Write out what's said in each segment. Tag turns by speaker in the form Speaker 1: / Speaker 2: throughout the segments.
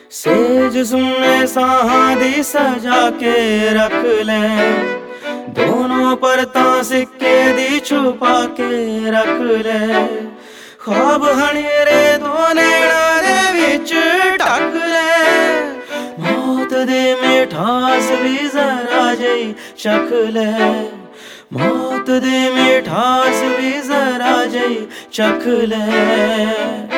Speaker 1: Says सुने साहां दी सजा के रख ले, दोनों परतां सिक्के दी छुपा के रख ले। ख्वाब हनेरे दो नैना दे विच ढक ले, मौत दे मिठास भी जरा जई चख ले, मौत दे मिठास भी जरा जई चख ले।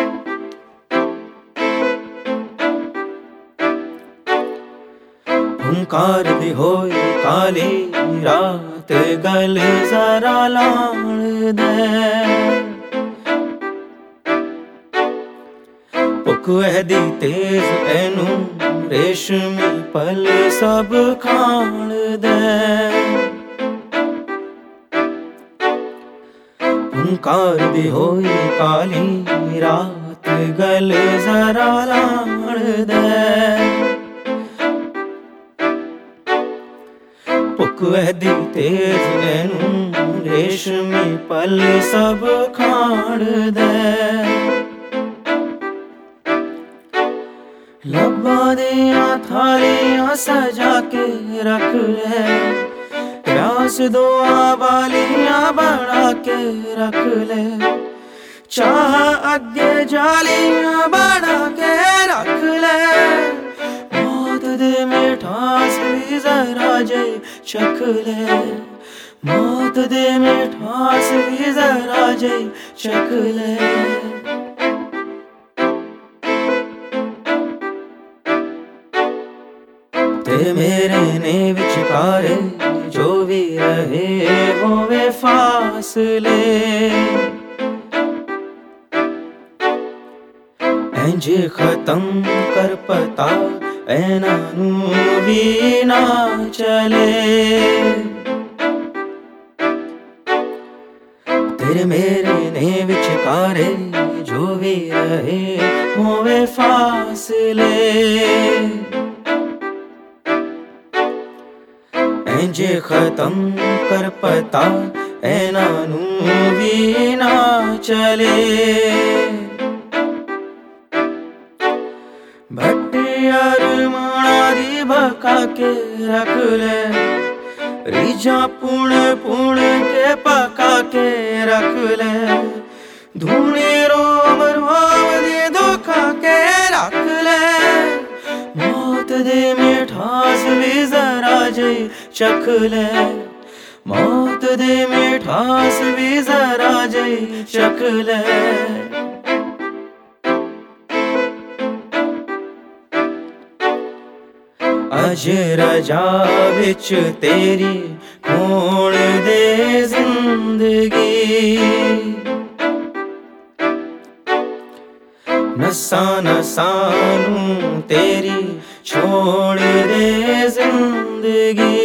Speaker 1: हुंकार दी होई काली रात गल जरा लाण दे, भुख दी तेज एनू रेशमी पल सब खाण दे। हुंकार दी होई काली रात गल जरा लाण दे, भुख दी तेज एनू रेशमी पल सब खाण दे। लब्बा दियां थालियां सजा के रख ले, प्यास दुआ बालियां बना के रख ले, चाह अगे जालियां बना के रख ले, मौत दे मिठास भी जरा जई चख ले, मौत दे मिठास भी जरा जई चख ले। ते मेरे ने विचकारे जो भी रहे होवे फासले, इंज खत्म कर पता ऐना नू भी ना चले। तेरे मेरे ने विचकारे जो भी रहे होवे फासले, इंज खत्म कर पता ऐना नू भी ना चले। भट्टियार माणा दी भका के रख ले, रीझा पुण पुण के पका के रख ले, धूनी रोम रोम दी धोखा के रख ले, मौत दे मिठास भी जरा जई चख ले, मौत दे मिठास भी जरा जई चख ले। अज रजा विच तेरी खोण दे जिंदगी, नसा नसानू तेरी छोड़ दे जिंदगी।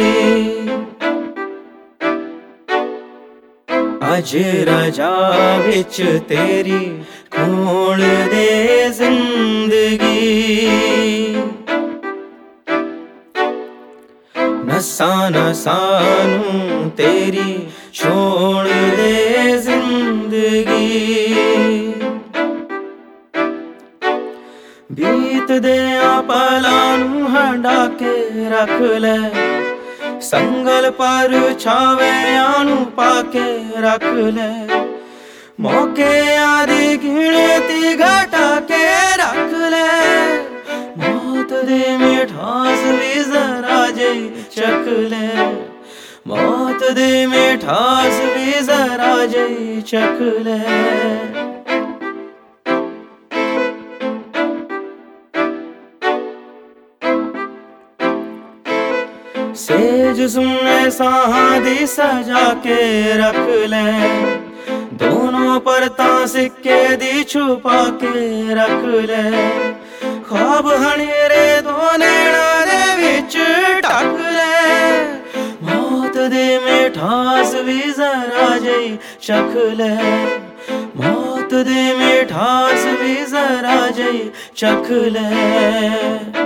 Speaker 1: अज रजा विच तेरी खोण दे जिंदगी, नसा नसानू तेरी छोड़ दे जिंदगी। बीत दे पलानू हंडा के रख ले, संगल पर छावे आनू पाके रख ले, मौके आदि गिणती घटा के रख ले, मौत दे मिठास भी जरा जई चख ले, मौत दे मिठास भी जरा जई चख ले। सेज सुने साहां दी सजा के रख ले, दोनों परतां सिक्के दी छुपा के रख ले, ख्वाब हनेरे दो नैना दे विच ढक ले, मौत दे मिठास भी जरा जई चख ले, मौत दे मिठास भी जरा जई चख ले।